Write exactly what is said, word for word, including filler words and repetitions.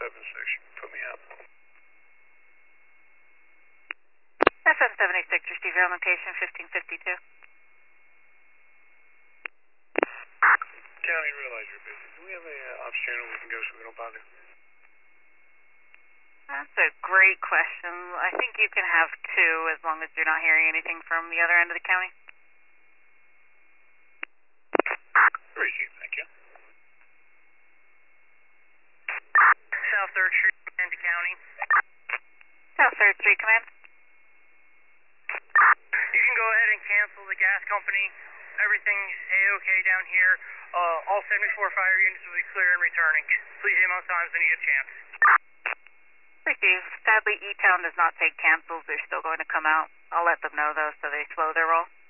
seven six, put me up. F M seventy-six, receive your location fifteen fifty-two. County, realize you're busy. Do we have a uh, ops channel we can go so we don't bother? That's a great question. I think you can have two as long as you're not hearing anything from the other end of the county. Receive, thank you. South third Street, Command County. South third Street, Command. You can go ahead and cancel the gas company. Everything's A-OK down here. Uh, all seventy-four fire units will be clear and returning. Please aim on times when you get a chance. Receive. Sadly, E-Town does not take cancels. They're still going to come out. I'll let them know, though, so they slow their roll.